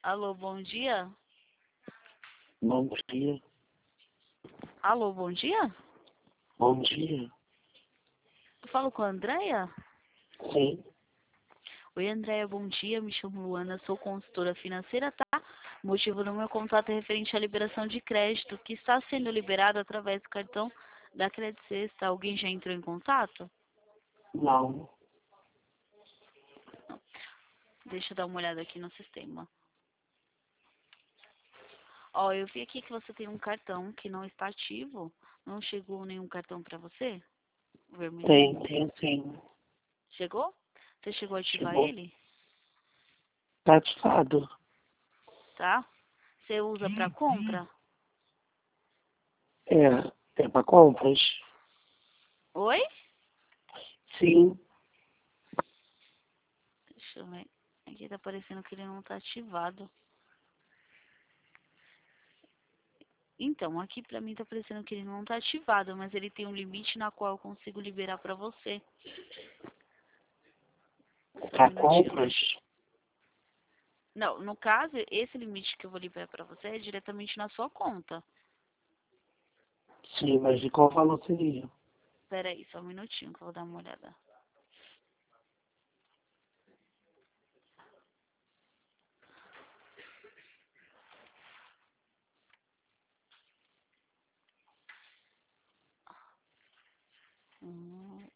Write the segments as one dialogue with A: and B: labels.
A: Alô, bom dia?
B: Bom dia.
A: Alô, bom dia?
B: Bom dia.
A: Eu falo com a Andréia?
B: Sim.
A: Oi, Andréia, bom dia. Me chamo Luana, sou consultora financeira, tá? O motivo do meu contato é referente à liberação de crédito, que está sendo liberado através do cartão da Credit Sexta. Alguém já entrou em contato?
B: Não.
A: Deixa eu dar uma olhada aqui no sistema. Ó, eu vi aqui que você tem um cartão que não está ativo. Não chegou nenhum cartão para você? Vermelhinho?
B: Tem sim.
A: Chegou? Você chegou a ativar
B: Chegou.
A: ele?
B: Tá ativado.
A: Tá? Você usa para compra?
B: É para compras?
A: Oi?
B: Sim.
A: Deixa eu ver. Aqui tá parecendo que ele não tá ativado. Então, aqui pra mim tá parecendo que ele não tá ativado, mas ele tem um limite na qual eu consigo liberar pra você. Só um
B: Para
A: minutinho.
B: compras?
A: Não, no caso, esse limite que eu vou liberar pra você é diretamente na sua conta.
B: Sim, mas de qual valor seria?
A: Pera aí, só um minutinho que eu vou dar uma olhada. Hum,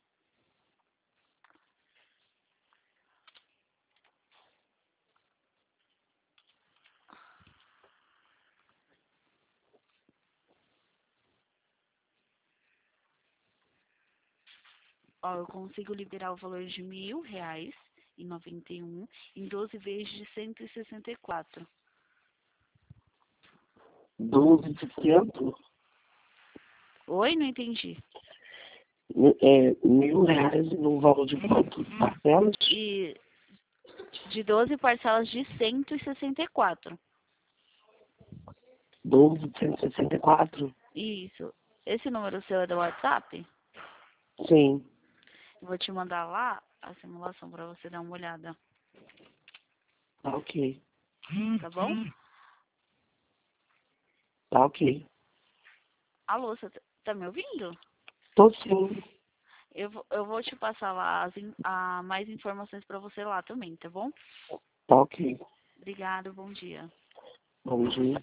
A: Ó, eu consigo liberar o valor de R$ 1.000,91 em 12 vezes de 164.
B: 12%?
A: Oi, não entendi.
B: R$ 1.000 num valor de quanto? Parcelas?
A: E de 12 parcelas de 164.
B: 12,164?
A: Isso. Esse número seu é do WhatsApp?
B: Sim.
A: Eu vou te mandar lá a simulação para você dar uma olhada,
B: Tá ok.
A: tá bom?
B: Tá ok.
A: Alô, você tá me ouvindo?
B: Tô sim.
A: Eu vou te passar lá mais informações para você lá também, tá bom?
B: Tá ok.
A: Obrigado, bom dia.
B: Bom dia.